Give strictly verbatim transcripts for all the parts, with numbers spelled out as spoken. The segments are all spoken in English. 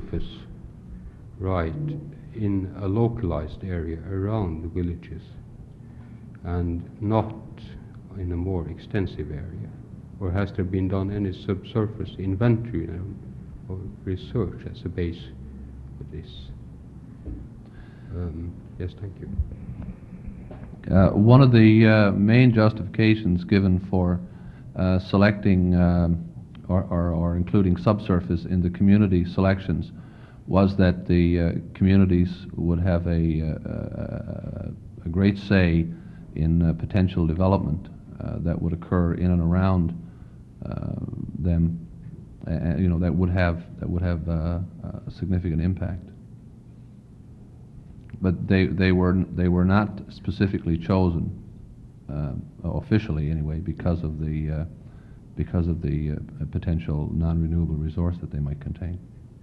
subsurface right in a localized area around the villages and not in a more extensive area? Or has there been done any subsurface inventory you know, or research as a base for this? Um, yes, thank you. Uh, one of the uh, main justifications given for uh, selecting um, or, or, or including subsurface in the community selections was that the uh, communities would have a, uh, a great say in uh, potential development uh, that would occur in and around uh, them, uh, you know, that would have that would have uh, a significant impact. But they they were they were not specifically chosen uh, officially anyway because of the uh, because of the uh, potential non-renewable resource that they might contain.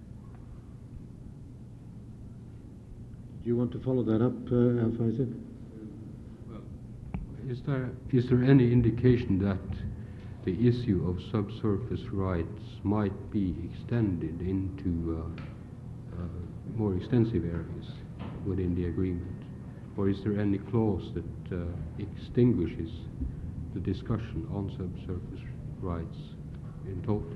Do you want to follow that up, uh, Al-Faisal? Well, is there is there any indication that the issue of subsurface rights might be extended into uh, uh, more extensive areas within the agreement, or is there any clause that uh, extinguishes the discussion on subsurface rights in total?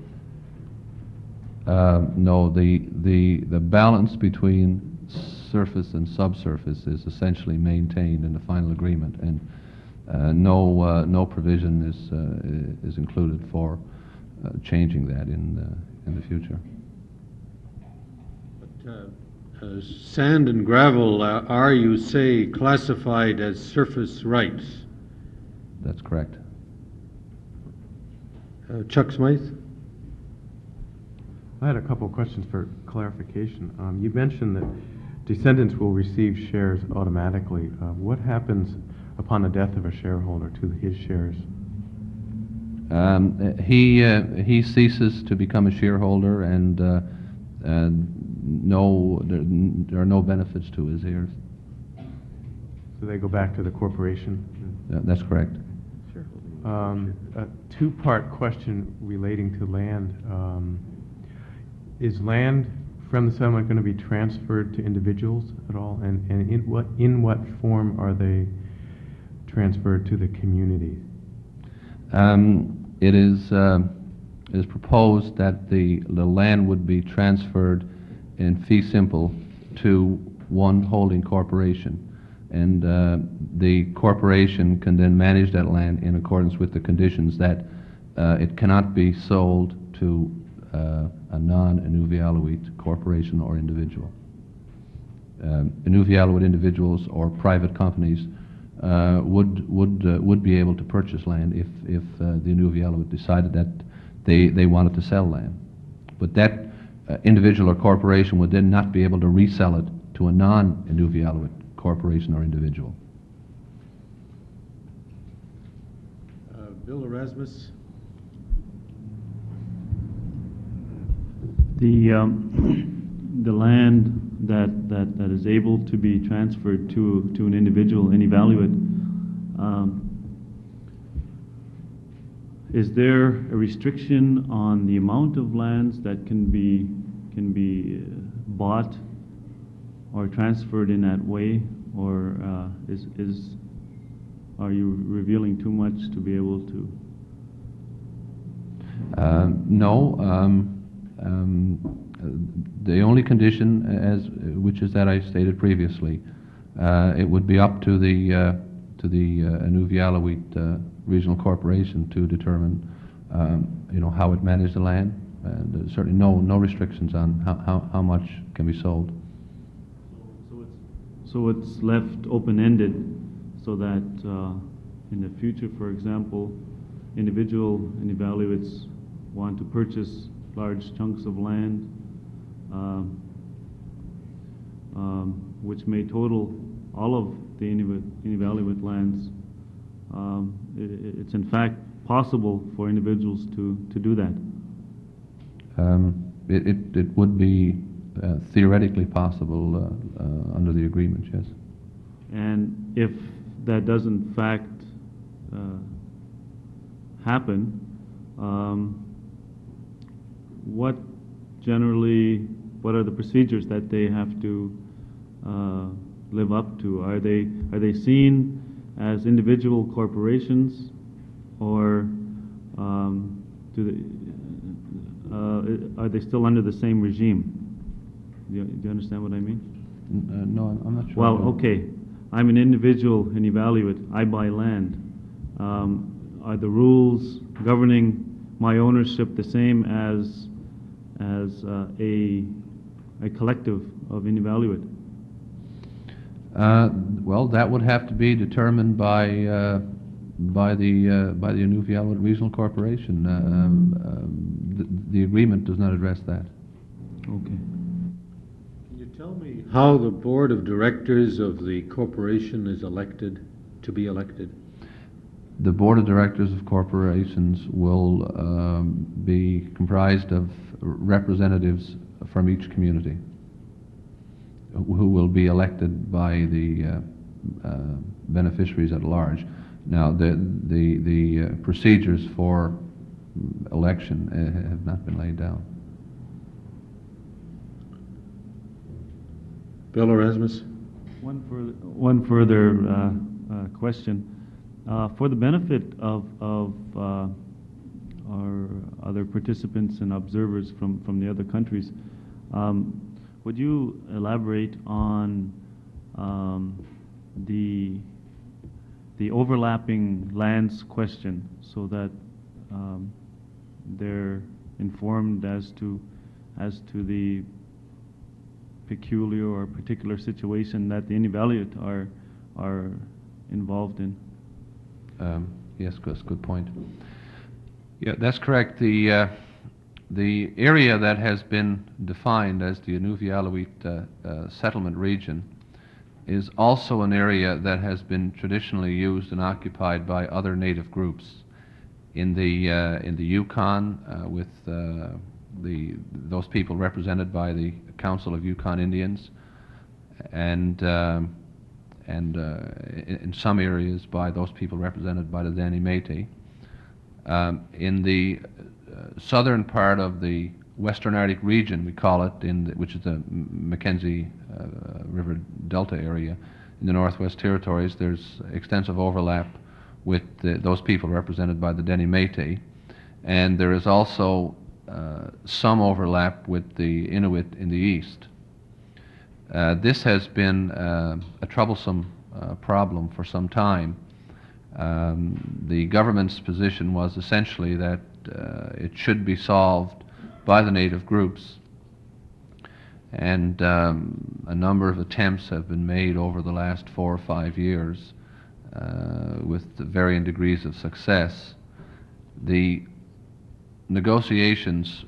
Uh, no, the the the balance between surface and subsurface is essentially maintained in the final agreement, and uh, no uh, no provision is uh, is included for uh, changing that in the, in the future. But, uh, uh, sand and gravel uh, are, you say, classified as surface rights? That's correct. Uh, Chuck Smythe? I had a couple of questions for clarification. Um, you mentioned that descendants will receive shares automatically. Uh, what happens upon the death of a shareholder to his shares? Um, he uh, he ceases to become a shareholder, and uh, uh, no, there, there are no benefits to his heirs. So they go back to the corporation? Uh, that's correct. Um, a two-part question relating to land. Um, is land from the settlement going to be transferred to individuals at all, and, and in what in what form are they transferred to the community? Um, it is uh, it is proposed that the the land would be transferred in fee simple to one holding corporation, and uh, the corporation can then manage that land in accordance with the conditions that uh, it cannot be sold to uh, a non-Inuvialuit corporation or individual. Um, Inuvialuit individuals or private companies uh, would would uh, would be able to purchase land if if uh, the Inuvialuit decided that they they wanted to sell land, but that uh, individual or corporation would then not be able to resell it to a non-Inuvialuit corporation or individual. Uh, Bill Erasmus? The um, the land that, that, that is able to be transferred to to an individual, an evaluate, um, is there a restriction on the amount of lands that can be can be bought or transferred in that way, or uh, is is are you revealing too much to be able to? Uh, no. Um, Um, the only condition, as which is that I stated previously, uh, it would be up to the uh, to the uh, Inuvialuit uh, Regional Corporation to determine, um, you know, how it managed the land, and uh, certainly no no restrictions on how, how, how much can be sold. So it's so it's left open-ended, so that uh, in the future, for example, individual Inuvialuits want to purchase large chunks of land, um, um, which may total all of the Inuvialuit lands. Um, it, it's in fact possible for individuals to, to do that. Um, it, it, it would be uh, theoretically possible uh, uh, under the agreement, yes. And if that does in fact uh, happen, um, what generally what are the procedures that they have to uh, live up to? Are they, are they seen as individual corporations, or um, do they, uh, are they still under the same regime? Do you, do you understand what I mean? N- uh, No, I'm- I'm not sure. Well, okay, I'm an individual and evaluate, I buy land. Um, Are the rules governing my ownership the same as, as uh, a, a collective of Inevaluate? Uh, Well, that would have to be determined by, uh, by the, uh, by the Inuvialuit Regional Corporation. Uh, um, um, The the agreement does not address that. Okay. Can you tell me how the board of directors of the corporation is elected, to be elected? The board of directors of corporations will um, be comprised of representatives from each community who will be elected by the uh, uh, beneficiaries at large. Now, the, the, the uh, procedures for election uh, have not been laid down. Bill Erasmus? One further, one further uh, uh, question. Uh, For the benefit of, of uh, our other participants and observers from, from the other countries, um, would you elaborate on um, the, the overlapping lands question, so that um, they're informed as to, as to the peculiar or particular situation that the Inevaluate are, are involved in? Um, Yes, Gus, good point. Yeah, that's correct. The, uh, the area that has been defined as the Inuvialuit uh, uh, settlement region is also an area that has been traditionally used and occupied by other native groups. In the, uh, in the Yukon, uh, with uh, the, those people represented by the Council of Yukon Indians, and um, and uh, in, in some areas by those people represented by the Dani Métis. Um, in the uh, southern part of the Western Arctic region, we call it, in the, which is the Mackenzie uh, River Delta area, in the Northwest Territories, there's extensive overlap with the, those people represented by the Dani Métis, and there is also uh, some overlap with the Inuit in the east. Uh, this has been uh, a troublesome uh, problem for some time. Um, the government's position was essentially that uh, it should be solved by the native groups, and um, a number of attempts have been made over the last four or five years uh, with varying degrees of success. The negotiations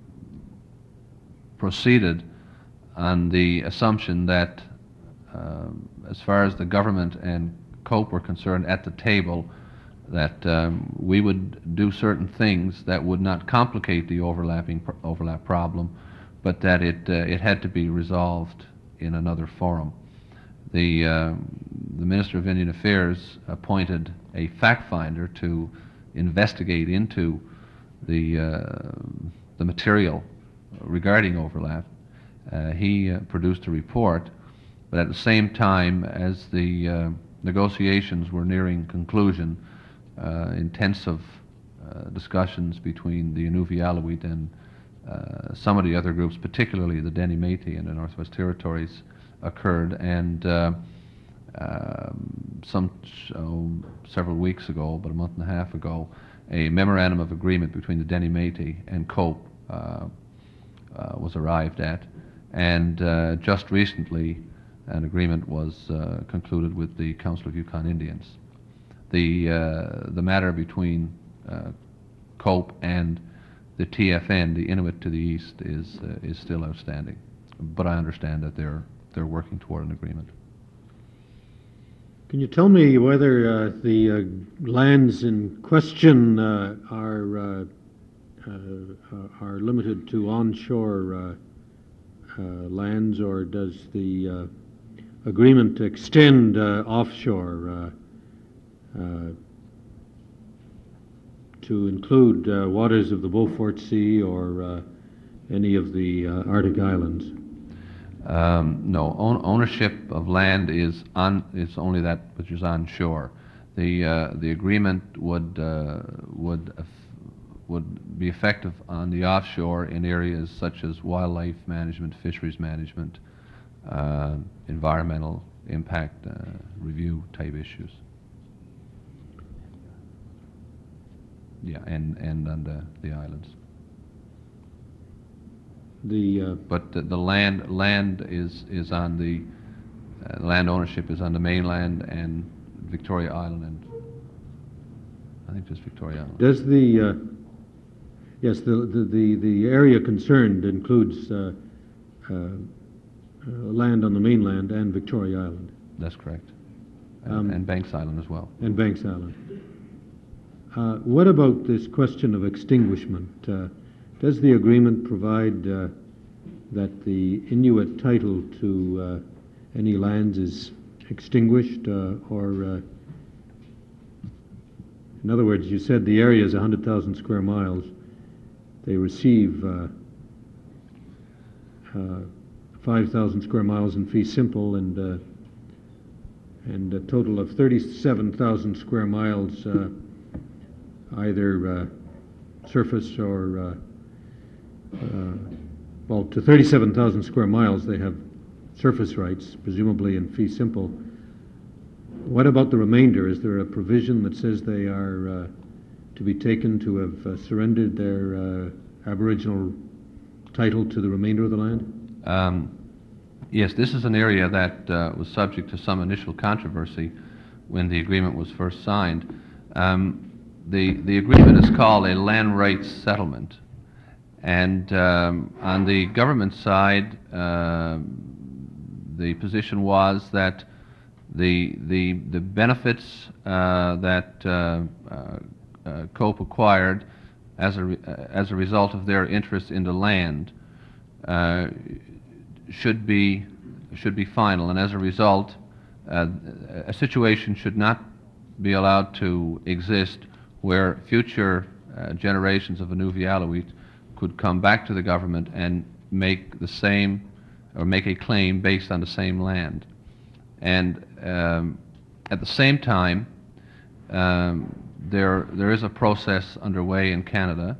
proceeded on the assumption that, um, as far as the government and COPE were concerned at the table, that um, we would do certain things that would not complicate the overlapping pr overlap problem, but that it uh, it had to be resolved in another forum. The uh, the Minister of Indian Affairs appointed a fact finder to investigate into the uh, the material regarding overlap. Uh, he uh, produced a report, but at the same time as the uh, negotiations were nearing conclusion, uh, intensive uh, discussions between the Inuvialuit and uh, some of the other groups, particularly the Dani Métis in the Northwest Territories, occurred, and uh, um, some oh, several weeks ago, about a month and a half ago, a memorandum of agreement between the Dani Métis and COPE uh, uh, was arrived at. And uh, just recently, an agreement was uh, concluded with the Council of Yukon Indians. The, uh, the matter between uh, COPE and the T F N, the Inuit to the east, is, uh, is still outstanding. But I understand that they're, they're working toward an agreement. Can you tell me whether uh, the uh, lands in question uh, are, uh, uh, are limited to onshore uh, Uh, lands, or does the uh, agreement extend uh, offshore uh, uh, to include uh, waters of the Beaufort Sea or uh, any of the uh, Arctic islands? Um, no, own, ownership of land is on, is only that which is on shore. The, uh, the agreement would, uh, would, eff- would be effective on the offshore in areas such as wildlife management, fisheries management, uh, environmental impact uh, review type issues. Yeah, and, and on the, the islands. The, uh, But the, the land, land is, is on the, uh, land ownership is on the mainland and Victoria Island, and I think just Victoria Island. does the, uh, yes, the, the, the the area concerned includes uh, uh, uh, land on the mainland and Victoria Island That's correct. Um, And, and Banks Island as well. and Banks Island. Uh, what about this question of extinguishment? Uh, does the agreement provide uh, that the Inuit title to uh, any lands is extinguished, uh, or uh, in other words, you said the area is one hundred thousand square miles. They receive uh, uh, five thousand square miles in fee simple, and uh, and a total of thirty-seven thousand square miles, uh, either uh, surface or uh, uh, well, to thirty-seven thousand square miles, they have surface rights, presumably in fee simple. What about the remainder? Is there a provision that says they are uh, to be taken to have uh, surrendered their uh, Aboriginal title to the remainder of the land? Um, yes, this is an area that uh, was subject to some initial controversy when the agreement was first signed. Um, the, the agreement is called a land rights settlement. And um, on the government side, uh, the position was that the, the, the benefits uh, that uh, uh, uh, COPE acquired as a, re- uh, as a result of their interest in the land uh, should be, should be final. And as a result, uh, a situation should not be allowed to exist where future uh, generations of Inuvialuit could come back to the government and make the same, or make a claim based on the same land. And um, at the same time, um, there there is a process underway in Canada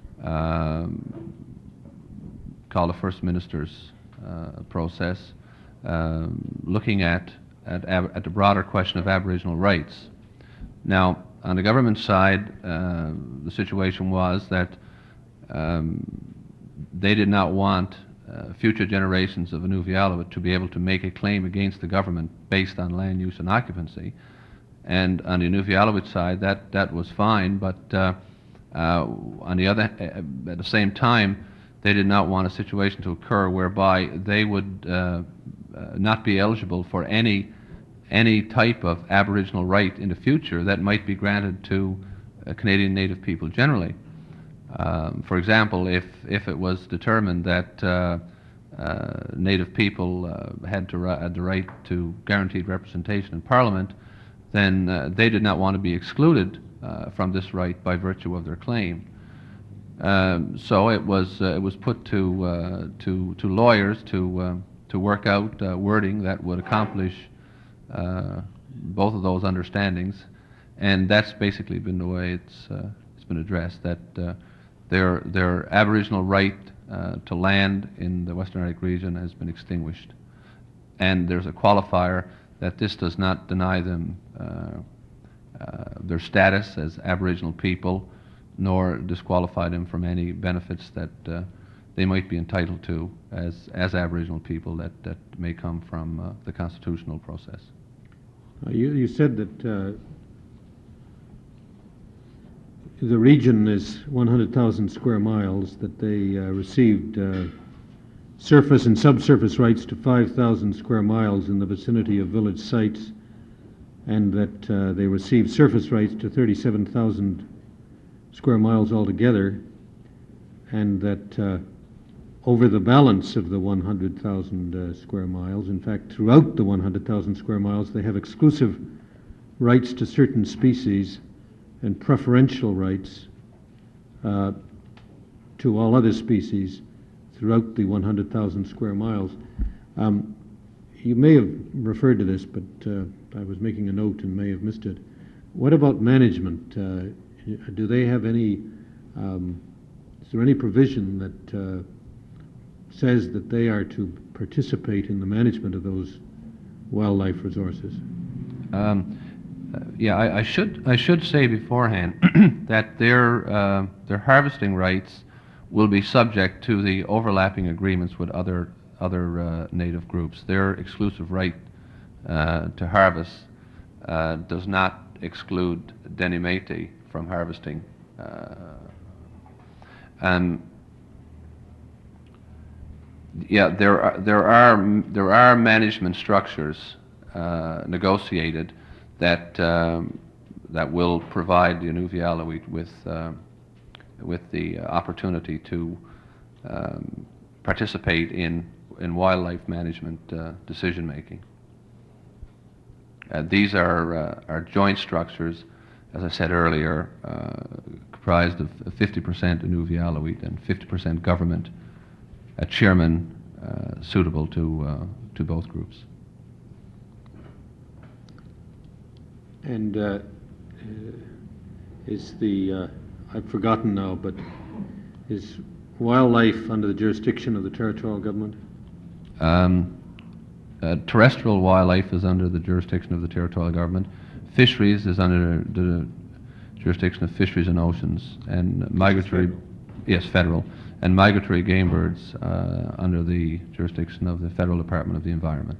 um, called the First Minister's uh, process, um, looking at at, ab- at the broader question of Aboriginal rights. Now, on the government side, uh, the situation was that um, they did not want uh, future generations of Inuvialuit to be able to make a claim against the government based on land use and occupancy. And on the Inuvialuit side, that, that was fine, but uh, uh, on the other, uh, at the same time, they did not want a situation to occur whereby they would uh, uh, not be eligible for any any type of Aboriginal right in the future that might be granted to uh, Canadian Native people generally. Um, for example, if, if it was determined that uh, uh, Native people uh, had, to ri- had the right to guaranteed representation in Parliament, then uh, they did not want to be excluded uh, from this right by virtue of their claim. Um, so it was uh, it was put to uh, to to lawyers to uh, to work out uh, wording that would accomplish uh, both of those understandings, and that's basically been the way it's uh, it's been addressed. That uh, their their Aboriginal right uh, to land in the Western Arctic region has been extinguished, and there's a qualifier that this does not deny them uh, uh, their status as Aboriginal people, nor disqualify them from any benefits that uh, they might be entitled to as, as Aboriginal people that, that may come from uh, the constitutional process. Uh, you, you said that uh, the region is one hundred thousand square miles, that they uh, received uh, surface and subsurface rights to five thousand square miles in the vicinity of village sites, and that uh, they received surface rights to thirty-seven thousand square miles altogether, and that uh, over the balance of the one hundred thousand uh, square miles, in fact, throughout the one hundred thousand square miles, they have exclusive rights to certain species and preferential rights uh, to all other species throughout the one hundred thousand square miles. Um, You may have referred to this, but uh, I was making a note and may have missed it. What about management? Uh, do they have any, um, is there any provision that uh, says that they are to participate in the management of those wildlife resources? Um, uh, yeah, I, I should I should say beforehand that their uh, their harvesting rights will be subject to the overlapping agreements with other other uh, native groups. Their exclusive right uh, to harvest uh, does not exclude Deni Métis from harvesting. Uh, and yeah, there are there are there are management structures uh, negotiated that um, that will provide the Inuvialuit with uh, with the opportunity to um, participate in in wildlife management uh, decision making. Uh, these are uh, are joint structures, as I said earlier, uh, comprised of fifty percent Inuvialuit and fifty percent government, a chairman uh, suitable to uh, to both groups. And uh, is the, uh, I've forgotten now, but is wildlife under the jurisdiction of the territorial government? Um, uh, terrestrial wildlife is under the jurisdiction of the territorial government. Fisheries is under the jurisdiction of Fisheries and Oceans, and migratory, federal. yes, federal, and migratory game birds uh, under the jurisdiction of the Federal Department of the Environment.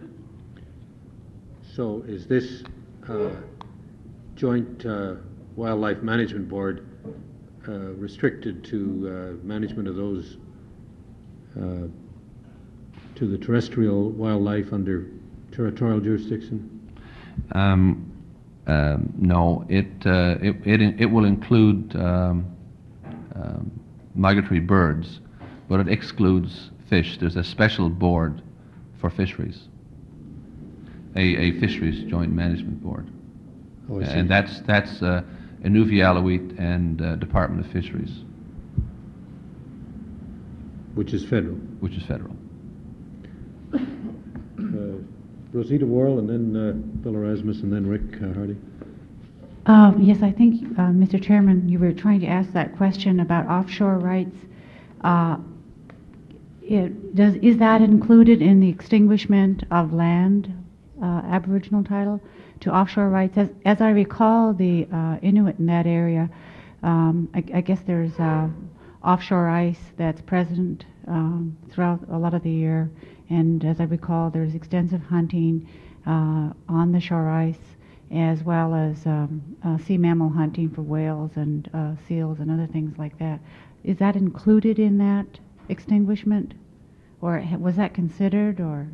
So is this uh, joint uh, wildlife management board uh, restricted to uh, management of those uh, to the terrestrial wildlife under territorial jurisdiction? Um, um, no, it, uh, it it it will include um, um, migratory birds, but it excludes fish. There's a special board for fisheries, a, a fisheries joint management board, Oh, I see. and that's that's uh, Inuvialuit and uh, Department of Fisheries, Which is federal. which is federal. Uh, Rosita Worrell, and then uh, Bill Erasmus, and then Rick uh, Hardy. Um, Yes, I think, uh, Mister Chairman, you were trying to ask that question about offshore rights. Uh, it, does, is that included in the extinguishment of land, uh, Aboriginal title, to offshore rights? As, as I recall, the uh, Inuit in that area, um, I, I guess there's uh, offshore ice that's present um, throughout a lot of the year. And as I recall, there's extensive hunting uh, on the shore ice, as well as um, uh, sea mammal hunting for whales and uh, seals and other things like that. Is that included in that extinguishment, or ha- was that considered, or?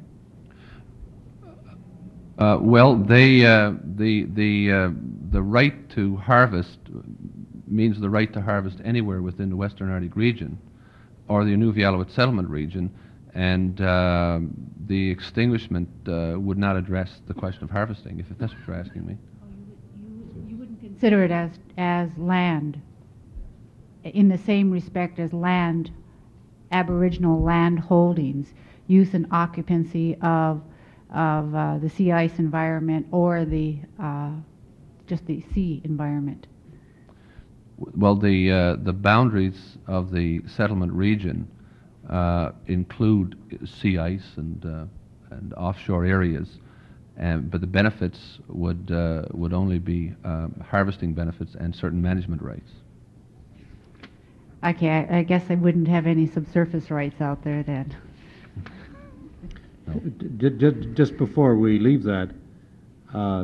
Uh, well, they uh, the the uh, the right to harvest means the right to harvest anywhere within the Western Arctic region, or the Inuvialuit settlement region. And uh, the extinguishment uh, would not address the question of harvesting, if that's what you're asking me. You wouldn't consider it as, as land, in the same respect as land, Aboriginal land holdings, use and occupancy of, of uh, the sea ice environment or the, uh, just the sea environment. Well, the uh, the boundaries of the settlement region uh, include sea ice and uh, and offshore areas, and, but the benefits would uh, would only be um, harvesting benefits and certain management rights. Okay, I, I guess I wouldn't have any subsurface rights out there then. D- d- Just before we leave that, uh,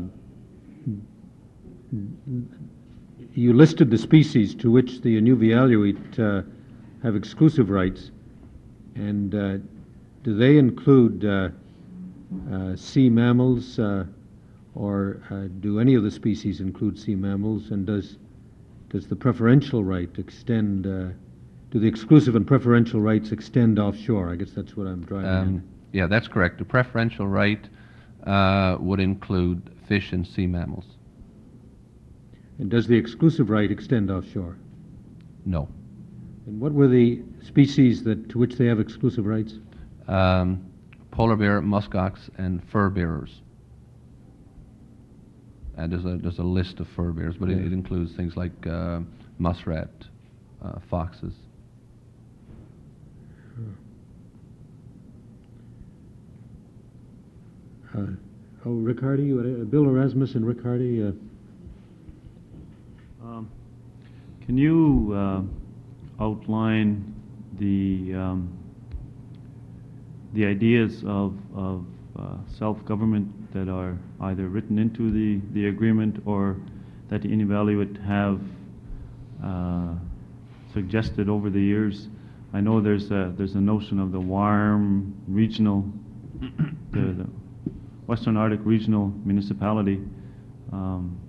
you listed the species to which the Inuvialuit uh, have exclusive rights, and uh, do they include uh, uh, sea mammals, uh, or uh, do any of the species include sea mammals, and does does the preferential right extend, uh, do the exclusive and preferential rights extend offshore? I guess that's what I'm driving Um, yeah, that's correct. The preferential right uh, would include fish and sea mammals. at. And does the exclusive right extend offshore? No. And what were the species that, to which they have exclusive rights? Um, polar bear, muskox, and fur bearers. And there's a there's a list of fur bearers, but it, Yeah. it includes things like uh, muskrat, uh, foxes. Uh, oh, Rick Hardy, you had, uh, Bill Erasmus and Rick Hardy. Uh, Um, Can you uh, outline the, um, the ideas of, of uh, self-government that are either written into the, the agreement or that the Inevaluate have uh, suggested over the years? I know there's a, there's a notion of the WARM regional, the, the Western Arctic Regional Municipality. Um,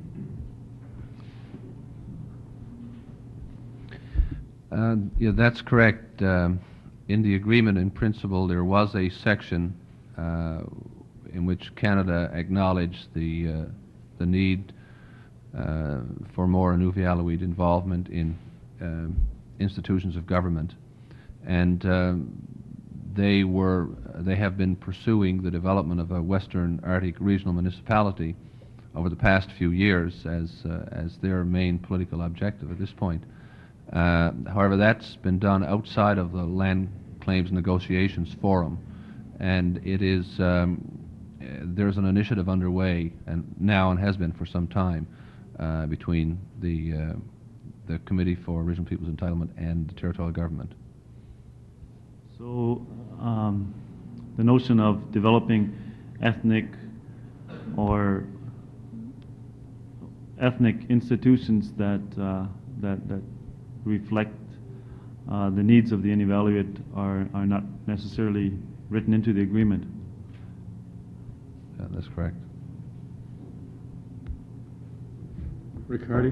Uh, yeah, that's correct. Um, in the agreement, in principle, there was a section uh, in which Canada acknowledged the uh, the need uh, for more Inuvialuit involvement in um, institutions of government, and um, they were they have been pursuing the development of a Western Arctic regional municipality over the past few years as uh, as their main political objective at this point. Uh, however, that's been done outside of the Land Claims Negotiations Forum, and it is um, uh, there's an initiative underway, and now and has been for some time, uh, between the uh, the Committee for Original Peoples Entitlement and the territorial government. So, um, the notion of developing ethnic or ethnic institutions that uh, that that reflect uh, the needs of the Inevaluate are are not necessarily written into the agreement. Uh, that's correct. Rick Hardy?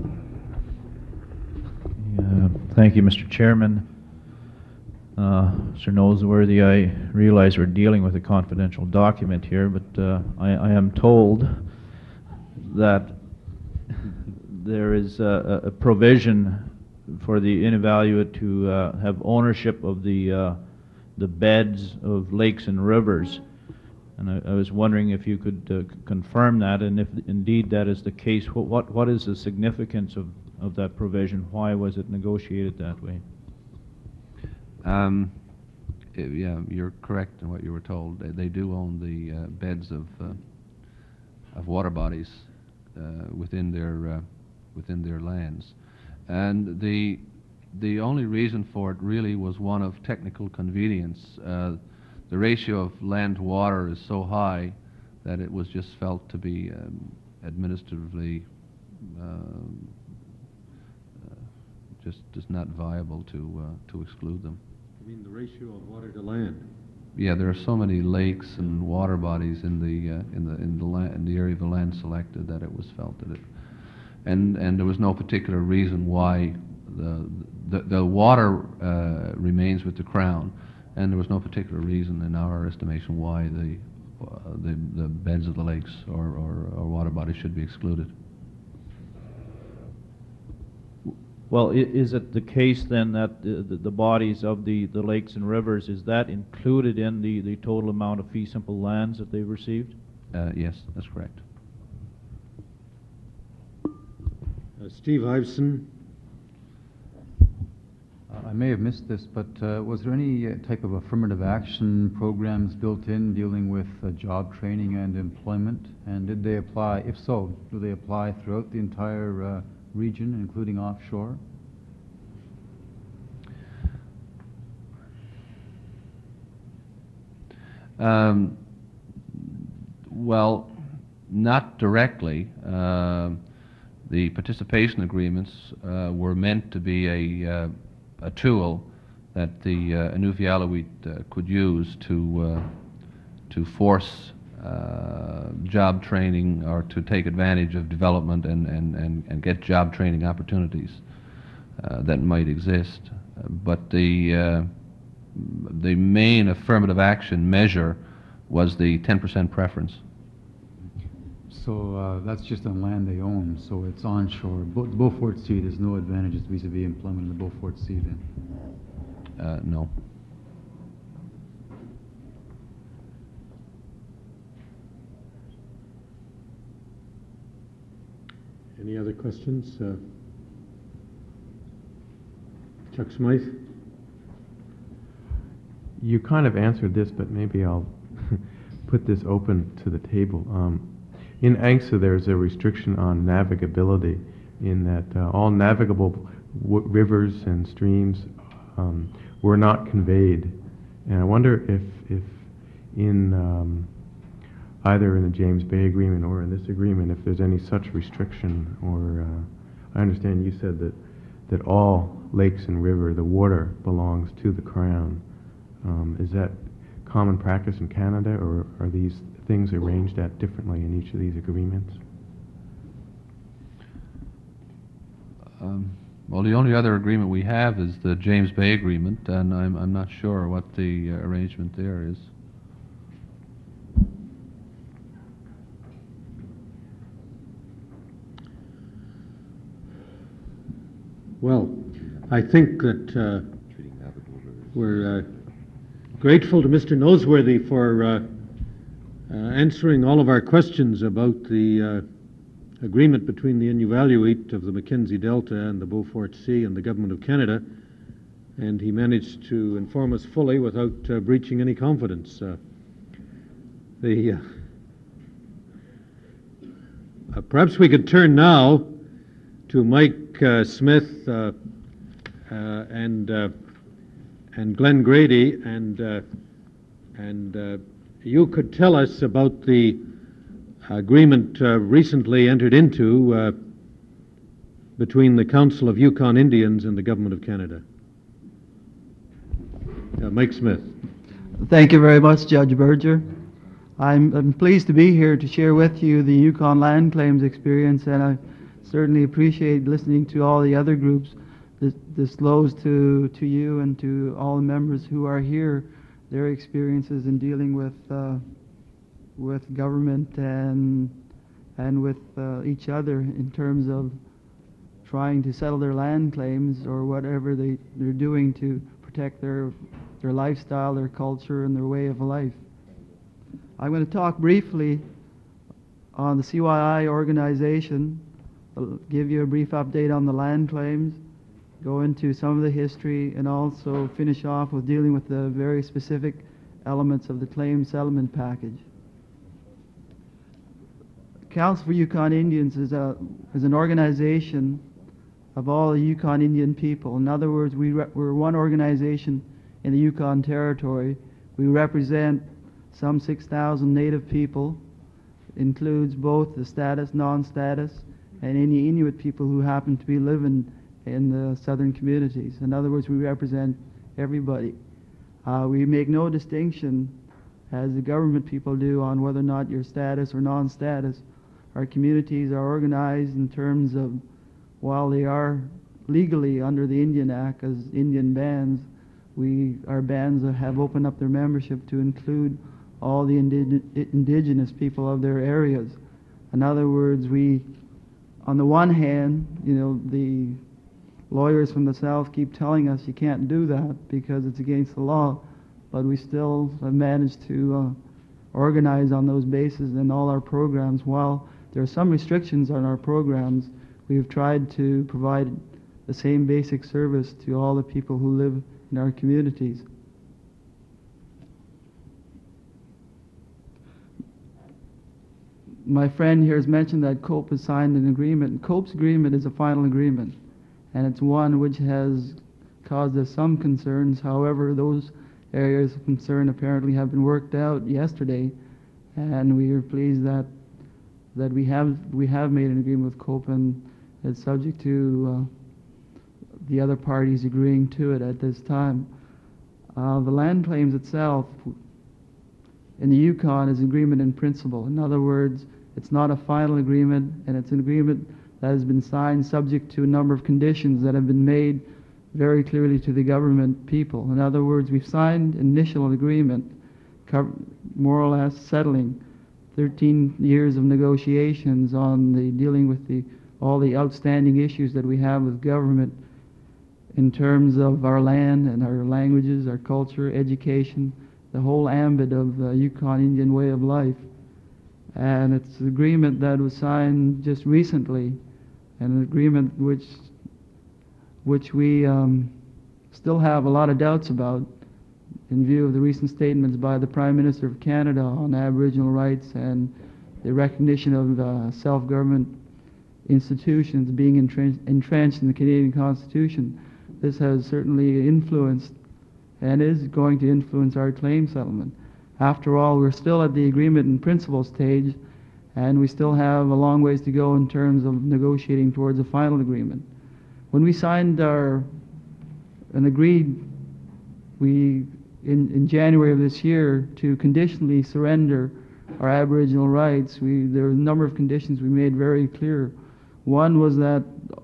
Uh, Thank you, Mister Chairman. Uh, Mister Noseworthy, I realize we're dealing with a confidential document here, but uh, I, I am told that there is a, a provision for the Inevaluate to uh, have ownership of the uh, the beds of lakes and rivers. And I, I was wondering if you could uh, c- confirm that, and if indeed that is the case, what what, what is the significance of, of that provision? Why was it negotiated that way? Um, i- yeah, you're correct in what you were told. They, they do own the uh, beds of uh, of water bodies uh, within their uh, within their lands, and the the only reason for it really was one of technical convenience. Uh, the ratio of land to water is so high that it was just felt to be um, administratively um, uh, just just not viable to uh, to exclude them. You mean the ratio of water to land? Yeah, there are so many lakes and water bodies in the uh, in the in the land, in the area of the land selected that it was felt that it, and and there was no particular reason why the the, the water uh, remains with the Crown, and there was no particular reason in our estimation why the uh, the the beds of the lakes or, or or water bodies should be excluded. Well, i- is it the case then that the, the, the bodies of the, the lakes and rivers, is that included in the, the total amount of fee simple lands that they've received? Uh, yes, that's correct. Uh, Steve Iveson? Uh, I may have missed this, but uh, was there any uh, type of affirmative action programs built in dealing with uh, job training and employment? And did they apply? If so, do they apply throughout the entire uh, region, including offshore? Um, well, not directly. Uh, the participation agreements uh, were meant to be a, uh, a tool that the uh, Inuvialuit uh, could use to, uh, to force uh, job training or to take advantage of development and, and, and, and get job training opportunities uh, that might exist. Uh, but the uh, the main affirmative action measure was the ten percent preference. So uh, that's just on land they own, so it's onshore. Bo- Beaufort Sea, there's no advantages vis-à-vis employment in the Beaufort Sea then? Uh, no. Any other questions? Uh, Chuck Smythe? You kind of answered this, but maybe I'll put this open to the table. Um, in ANCSA, there's a restriction on navigability in that uh, all navigable w- rivers and streams um, were not conveyed. And I wonder if, if in um, either in the James Bay Agreement or in this agreement, if there's any such restriction, or uh, I understand you said that, that all lakes and river, the water belongs to the Crown. Um, is that common practice in Canada, or are these things arranged at differently in each of these agreements? Um, well, the only other agreement we have is the James Bay Agreement, and I'm, I'm not sure what the uh, arrangement there is. Well, I think that uh, we're uh, grateful to Mister Noseworthy for uh, uh, answering all of our questions about the uh, agreement between the Inuvialuit of the Mackenzie Delta and the Beaufort Sea and the Government of Canada, and he managed to inform us fully without uh, breaching any confidence. Uh, the uh, uh, perhaps we could turn now to Mike uh, Smith uh, uh, and uh, and Glenn Grady, and uh, and uh, you could tell us about the agreement uh, recently entered into uh, between the Council of Yukon Indians and the Government of Canada. Uh, Mike Smith. Thank you very much, Judge Berger. I'm, I'm pleased to be here to share with you the Yukon land claims experience, and I certainly appreciate listening to all the other groups dis- disclose to, to you and to all the members who are here their experiences in dealing with uh, with government and and with uh, each other in terms of trying to settle their land claims or whatever they, they're doing to protect their their lifestyle, their culture, and their way of life. I'm going to talk briefly on the C Y I organization, I'll give you a brief update on the land claims, go into some of the history, and also finish off with dealing with the very specific elements of the claim settlement package. Council for Yukon Indians is, a, is an organization of all the Yukon Indian people. In other words, we re- we're one organization in the Yukon Territory. We represent some six thousand Native people, includes both the status, non-status, and any Inuit people who happen to be living in the southern communities. In other words, we represent everybody. Uh, we make no distinction, as the government people do, on whether or not you're status or non-status. Our communities are organized in terms of, while they are legally under the Indian Act as Indian bands, we, our bands have opened up their membership to include all the indig- indigenous people of their areas. In other words, we, on the one hand, you know, the lawyers from the South keep telling us you can't do that because it's against the law, but we still have managed to uh, organize on those bases in all our programs. While there are some restrictions on our programs, we've tried to provide the same basic service to all the people who live in our communities. My friend here has mentioned that COPE has signed an agreement. COPE's agreement is a final agreement, and it's one which has caused us some concerns. However, those areas of concern apparently have been worked out yesterday, and we are pleased that that we have we have made an agreement with COPE, and it's subject to uh, the other parties agreeing to it at this time. Uh, the land claims itself in the Yukon is agreement in principle. In other words, it's not a final agreement, and it's an agreement that has been signed subject to a number of conditions that have been made very clearly to the government people. In other words, we've signed initial agreement, cover, more or less settling thirteen years of negotiations on the dealing with the all the outstanding issues that we have with government in terms of our land and our languages, our culture, education, the whole ambit of the Yukon Indian way of life. And it's an agreement that was signed just recently, and an agreement which which we um, still have a lot of doubts about in view of the recent statements by the Prime Minister of Canada on Aboriginal rights and the recognition of uh, self-government institutions being entren- entrenched in the Canadian Constitution. This has certainly influenced and is going to influence our claim settlement. After all, we're still at the agreement in principle stage, and we still have a long ways to go in terms of negotiating towards a final agreement. When we signed our and agreed we in, in January of this year to conditionally surrender our Aboriginal rights, we there were a number of conditions we made very clear. One was that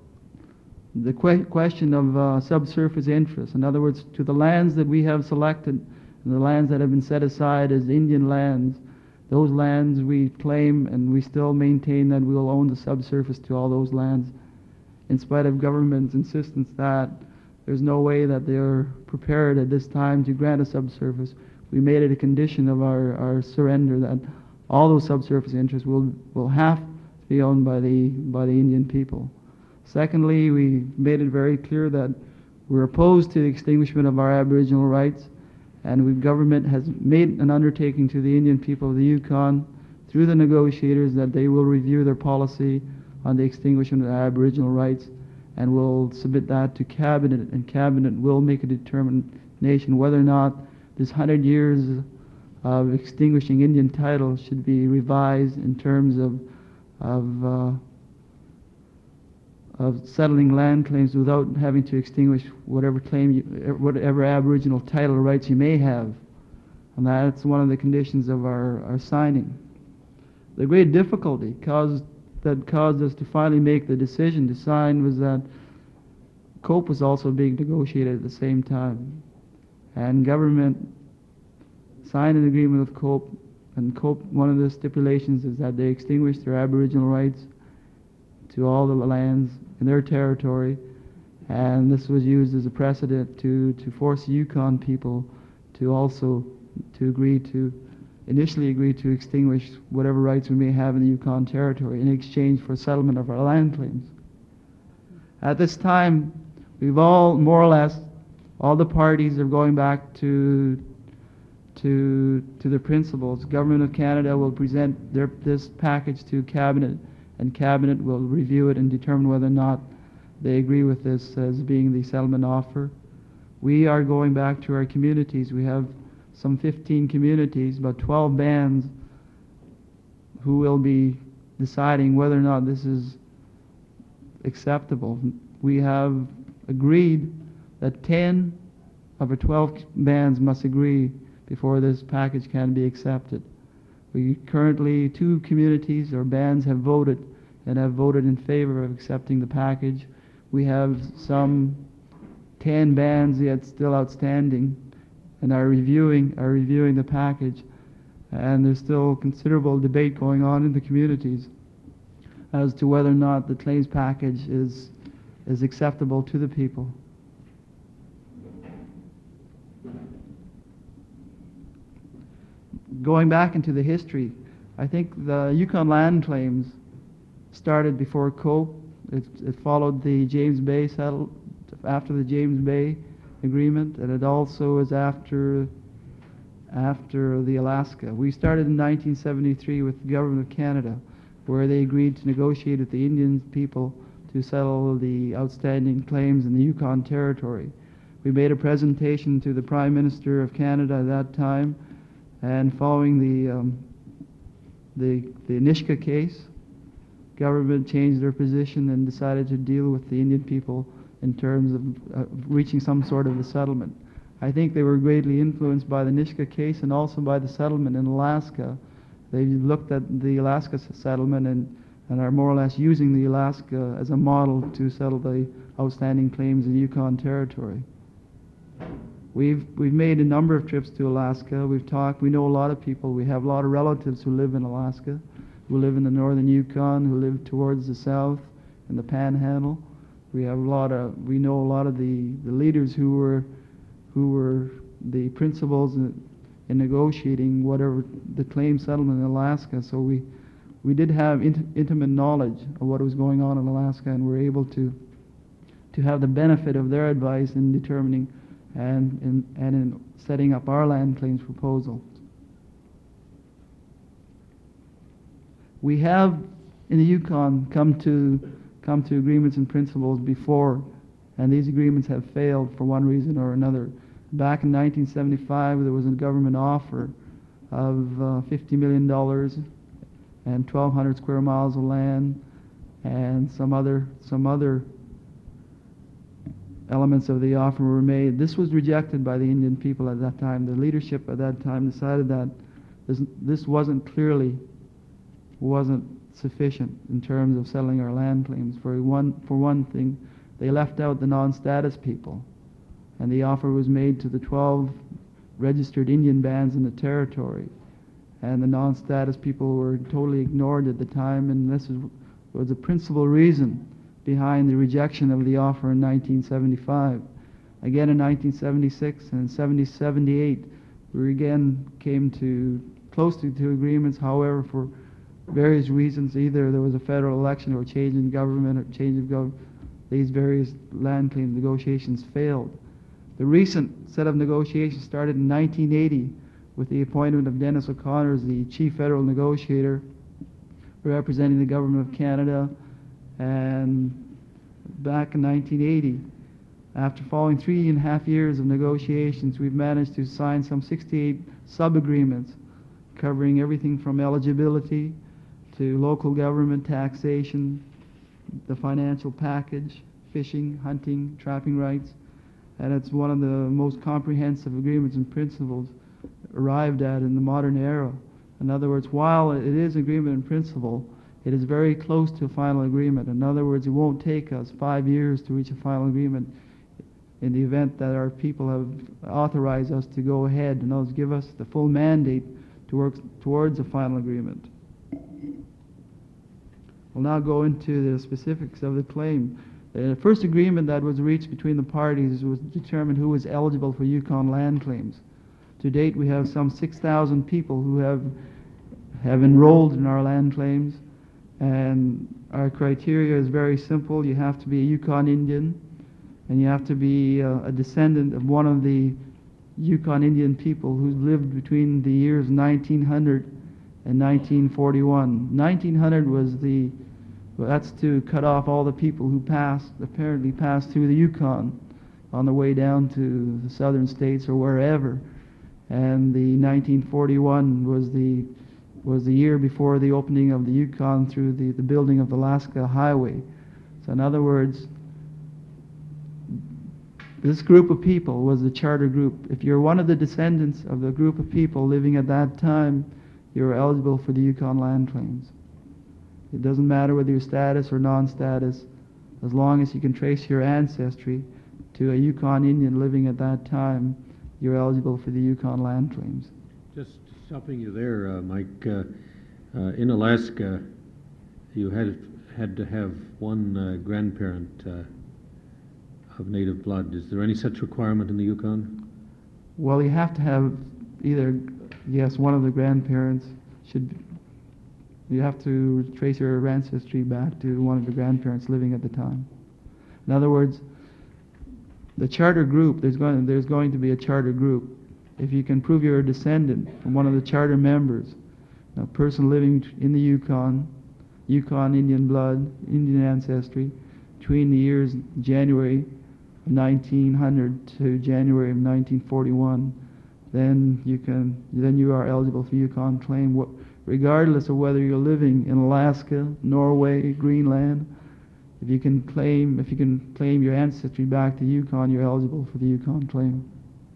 the que- question of uh, subsurface interest, in other words, to the lands that we have selected, and the lands that have been set aside as Indian lands, those lands we claim and we still maintain that we will own the subsurface to all those lands, in spite of government's insistence that there's no way that they're prepared at this time to grant a subsurface. We made it a condition of our, our surrender that all those subsurface interests will, will have to be owned by the, by the Indian people. Secondly, we made it very clear that we're opposed to the extinguishment of our Aboriginal rights, and the government has made an undertaking to the Indian people of the Yukon through the negotiators that they will review their policy on the extinguishment of Aboriginal rights, and will submit that to Cabinet, and Cabinet will make a determination whether or not this hundred years of extinguishing Indian titles should be revised in terms of of uh, of settling land claims without having to extinguish whatever claim, you, whatever Aboriginal title rights you may have. And that's one of the conditions of our, our signing. The great difficulty caused, that caused us to finally make the decision to sign was that COPE was also being negotiated at the same time. And government signed an agreement with COPE, and COPE, one of the stipulations is that they extinguish their Aboriginal rights to all the lands in their territory, and this was used as a precedent to, to force the Yukon people to also to agree to, initially agree to extinguish whatever rights we may have in the Yukon territory in exchange for settlement of our land claims. At this time, we've all, more or less, all the parties are going back to to to the principles. Government of Canada will present their, this package to Cabinet, and Cabinet will review it and determine whether or not they agree with this as being the settlement offer. We are going back to our communities. We have some fifteen communities, about twelve bands, who will be deciding whether or not this is acceptable. We have agreed that ten of our twelve bands must agree before this package can be accepted. We currently, two communities or bands have voted and have voted in favor of accepting the package. We have some ten bands yet still outstanding and are reviewing are reviewing the package, and there's still considerable debate going on in the communities as to whether or not the claims package is is acceptable to the people. Going back into the history, I think the Yukon land claims started before COPE. It, it followed the James Bay settle after the James Bay Agreement, and it also is after after the Alaska. We started in nineteen seventy-three with the Government of Canada, where they agreed to negotiate with the Indian people to settle the outstanding claims in the Yukon Territory. We made a presentation to the Prime Minister of Canada at that time, and following the um, the the Nisga'a case, government changed their position and decided to deal with the Indian people in terms of uh, reaching some sort of a settlement. I think they were greatly influenced by the Nisga'a case and also by the settlement in Alaska. They looked at the Alaska settlement and, and are more or less using the Alaska as a model to settle the outstanding claims in Yukon Territory. We've, we've made a number of trips to Alaska. We've talked, we know a lot of people. We have a lot of relatives who live in Alaska, who live in the northern Yukon, who live towards the south in the Panhandle. We have a lot of, we know a lot of the, the leaders who were, who were the principals in, in negotiating whatever the claim settlement in Alaska. So we, we did have int intimate knowledge of what was going on in Alaska, and were able to, to have the benefit of their advice in determining and in, and in setting up our land claims proposal. We have in the Yukon come to come to agreements and principles before, and these agreements have failed for one reason or another. Back in nineteen seventy-five, there was a government offer of uh, fifty million dollars and twelve hundred square miles of land, and some other some other elements of the offer were made. This was rejected by the Indian people at that time. The leadership at that time decided that this, this wasn't clearly, wasn't sufficient in terms of settling our land claims. For one, for one thing, they left out the non-status people, and the offer was made to the twelve registered Indian bands in the territory, and the non-status people were totally ignored at the time, and this was, was the principal reason behind the rejection of the offer in nineteen seventy-five. Again in nineteen seventy-six and seventy seventy-eight, we again came to close to, to agreements. However, for various reasons, either there was a federal election or change in government or change of government, these various land claim negotiations failed. The recent set of negotiations started in nineteen eighty with the appointment of Dennis O'Connor as the chief federal negotiator representing the government of Canada. And back in nineteen eighty, after following three and a half years of negotiations, we've managed to sign some sixty-eight sub-agreements covering everything from eligibility to local government taxation, the financial package, fishing, hunting, trapping rights, and it's one of the most comprehensive agreements and principles arrived at in the modern era. In other words, while it is agreement in principle, it is very close to a final agreement. In other words, it won't take us five years to reach a final agreement in the event that our people have authorized us to go ahead and those give us the full mandate to work towards a final agreement. We'll now go into the specifics of the claim. The first agreement that was reached between the parties was to determine who was eligible for Yukon land claims. To date, we have some six thousand people who have, have enrolled in our land claims. And our criteria is very simple. You have to be a Yukon Indian, and you have to be uh, a descendant of one of the Yukon Indian people who lived between the years nineteen hundred and nineteen forty-one. nineteen hundred was the, well, that's to cut off all the people who passed, apparently passed through the Yukon on their way down to the southern states or wherever. And the nineteen forty-one was the was the year before the opening of the Yukon through the, the building of the Alaska Highway. So in other words, this group of people was the charter group. If you're one of the descendants of the group of people living at that time, you're eligible for the Yukon land claims. It doesn't matter whether you're status or non-status, as long as you can trace your ancestry to a Yukon Indian living at that time, you're eligible for the Yukon land claims. Just stopping you there, uh, Mike, uh, uh, in Alaska, you had had to have one uh, grandparent uh, of native blood. Is there any such requirement in the Yukon? Well, you have to have either, yes, one of the grandparents should, you have to trace your ancestry back to one of the grandparents living at the time. In other words, the charter group, there's going, there's going to be a charter group. If you can prove you're a descendant from one of the charter members, a person living in the Yukon, Yukon Indian blood, Indian ancestry, between the years January of nineteen hundred to January of nineteen forty-one, then you can, then you are eligible for Yukon claim, what, regardless of whether you're living in Alaska, Norway, Greenland. If you can claim, if you can claim your ancestry back to Yukon, you're eligible for the Yukon claim.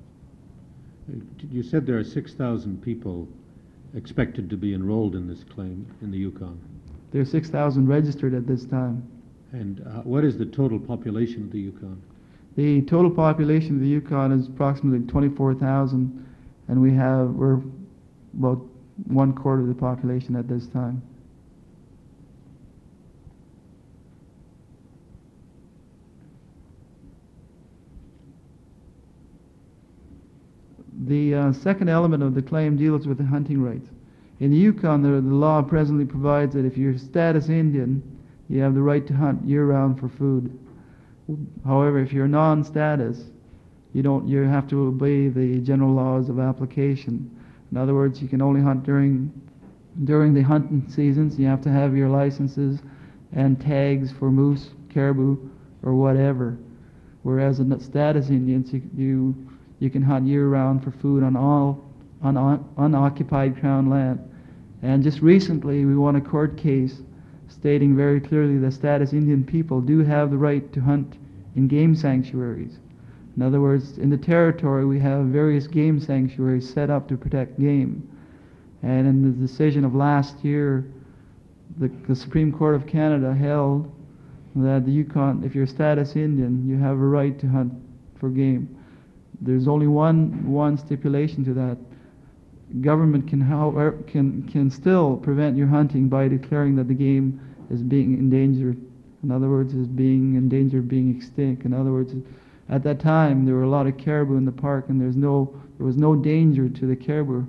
You said there are six thousand people expected to be enrolled in this claim in the Yukon. There are six thousand registered at this time. And uh, what is the total population of the Yukon? The total population of the Yukon is approximately twenty-four thousand, and we have, we're about one quarter of the population at this time. The uh, second element of the claim deals with the hunting rights. In the Yukon, the, the law presently provides that if you're status Indian, you have the right to hunt year-round for food. However, if you're non-status, you don't. You have to obey the general laws of application. In other words, you can only hunt during during the hunting seasons. You have to have your licenses and tags for moose, caribou, or whatever. Whereas in the status Indians, you you, you can hunt year-round for food on all un, unoccupied Crown land. And just recently, we won a court case stating very clearly that status Indian people do have the right to hunt in game sanctuaries. In other words, in the territory we have various game sanctuaries set up to protect game. And in the decision of last year, the, the Supreme Court of Canada held that the Yukon, if you're status Indian, you have a right to hunt for game. There's only one, one stipulation to that. Government can, however, can, can still prevent your hunting by declaring that the game is being endangered. In other words, is being endangered of being extinct. In other words, at that time there were a lot of caribou in the park, and there's no, there was no danger to the caribou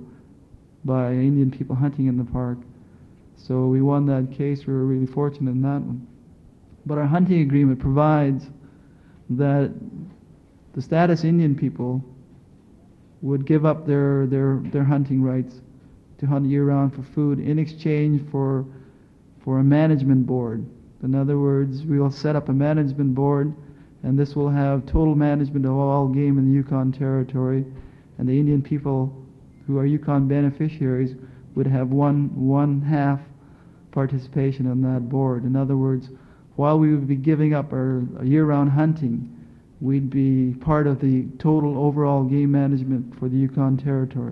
by Indian people hunting in the park. So we won that case. We were really fortunate in that one. But our hunting agreement provides that the status Indian people would give up their, their, their hunting rights to hunt year-round for food in exchange for, for a management board. In other words, we will set up a management board, and this will have total management of all game in the Yukon Territory, and the Indian people who are Yukon beneficiaries would have one, one half participation on that board. In other words, while we would be giving up our year-round hunting, we'd be part of the total overall game management for the Yukon Territory.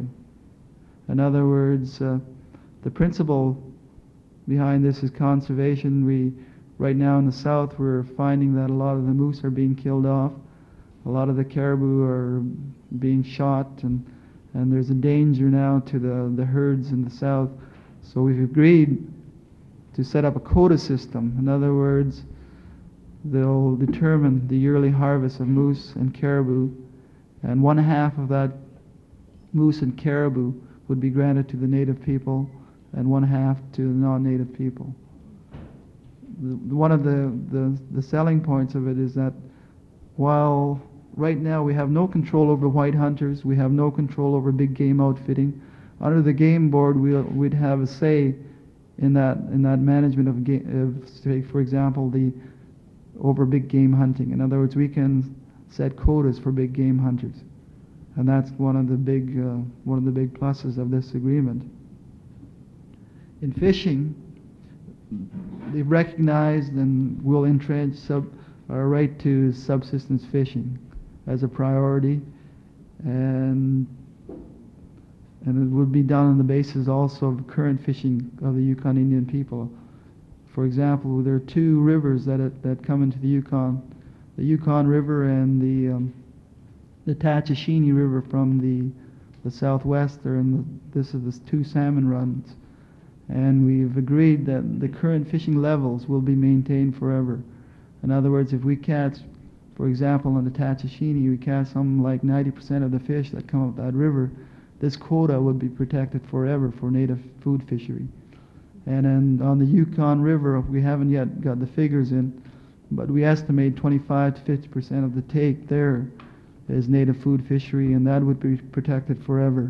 In other words, uh, the principle behind this is conservation. We, right now in the south, we're finding that a lot of the moose are being killed off. A lot of the caribou are being shot, and, and there's a danger now to the, the herds in the south. So we've agreed to set up a quota system. In other words, they'll determine the yearly harvest of moose and caribou, and one half of that moose and caribou would be granted to the native people and one half to the non-native people. The, one of the, the, the selling points of it is that while right now we have no control over white hunters, we have no control over big game outfitting, under the game board we'll, we'd have a say in that, in that management of, ga of, say, for example, the over big game hunting. In other words, we can set quotas for big game hunters, and that's one of the big uh, one of the big pluses of this agreement. In fishing, they've recognized and will entrench sub, our right to subsistence fishing as a priority, and and it would be done on the basis also of current fishing of the Yukon Indian people. For example, there are two rivers that it, that come into the Yukon, the Yukon River and the um, the Tachashini River from the the southwest. Are in the, this is the two salmon runs, and we've agreed that the current fishing levels will be maintained forever. In other words, if we catch, for example, on the Tachashini, we catch something like ninety percent of the fish that come up that river, this quota would be protected forever for native food fishery. And then on the Yukon River, we haven't yet got the figures in, but we estimate twenty-five to fifty percent of the take there is native food fishery, and that would be protected forever.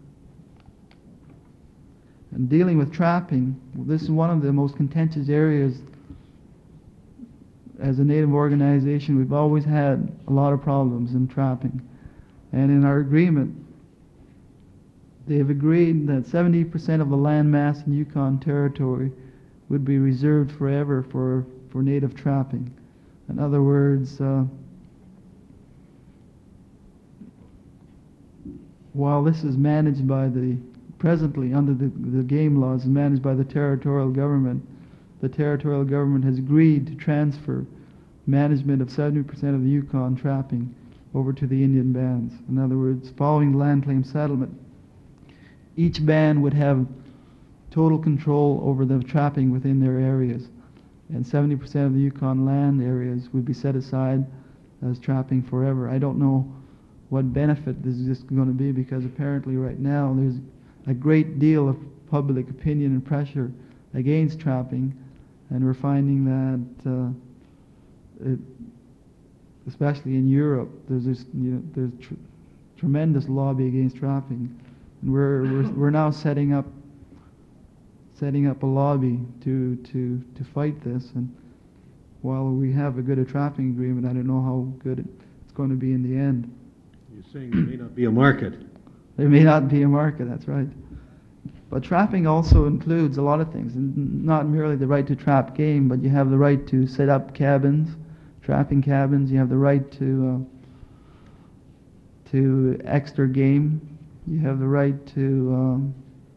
And dealing with trapping, this is one of the most contentious areas. As a native organization, we've always had a lot of problems in trapping. And in our agreement, they've agreed that seventy percent of the land mass in Yukon Territory would be reserved forever for, for native trapping. In other words, uh, while this is managed by the, presently under the, the game laws, is managed by the territorial government, the territorial government has agreed to transfer management of seventy percent of the Yukon trapping over to the Indian bands. In other words, following the land claim settlement, each band would have total control over the trapping within their areas, and seventy percent of the Yukon land areas would be set aside as trapping forever. I don't know what benefit this is going to be, because apparently right now there's a great deal of public opinion and pressure against trapping, and we're finding that uh, it, especially in Europe, there's this, you know, there's tr tremendous lobby against trapping, and we're we're we're now setting up setting up a lobby to to to fight this. And while we have a good a trapping agreement, I don't know how good it, it's going to be in the end. You're saying there may not be a market. There may not be a market. That's right. But trapping also includes a lot of things, and not merely the right to trap game, but you have the right to set up cabins, trapping cabins. You have the right to uh, to extra game. You have the right to um,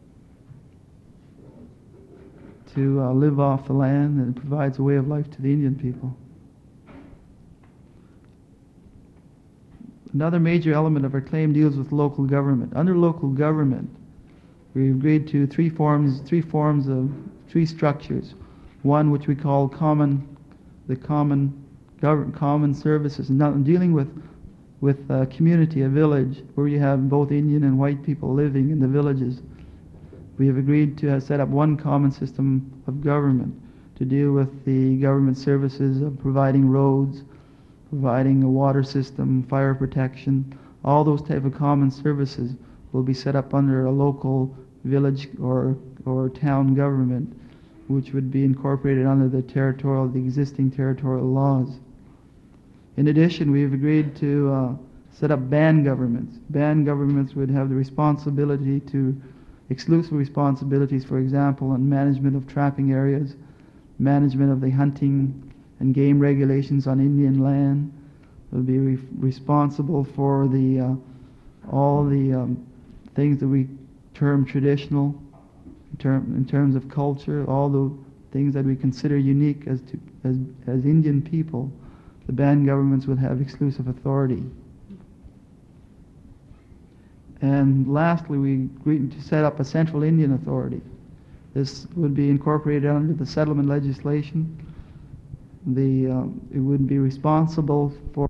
to uh, live off the land, and it provides a way of life to the Indian people. Another major element of our claim deals with local government. Under local government, we agreed to three forms, three forms of, three structures. One which we call common, the common, govern, common services, not dealing with, with a community, a village, where you have both Indian and white people living in the villages. We have agreed to uh, set up one common system of government to deal with the government services of providing roads, providing a water system, fire protection. All those type of common services will be set up under a local village or or town government, which would be incorporated under the territorial, the existing territorial laws. In addition, we have agreed to uh, set up band governments. Band governments would have the responsibility to, exclusive responsibilities, for example, on management of trapping areas, management of the hunting and game regulations on Indian land. Will be re responsible for the uh, all the um, things that we term traditional, in, term, in terms of culture, all the things that we consider unique as to as as Indian people. The band governments would have exclusive authority. And lastly, we agreed to set up a Central Indian Authority. This would be incorporated under the settlement legislation. The um, it would be responsible for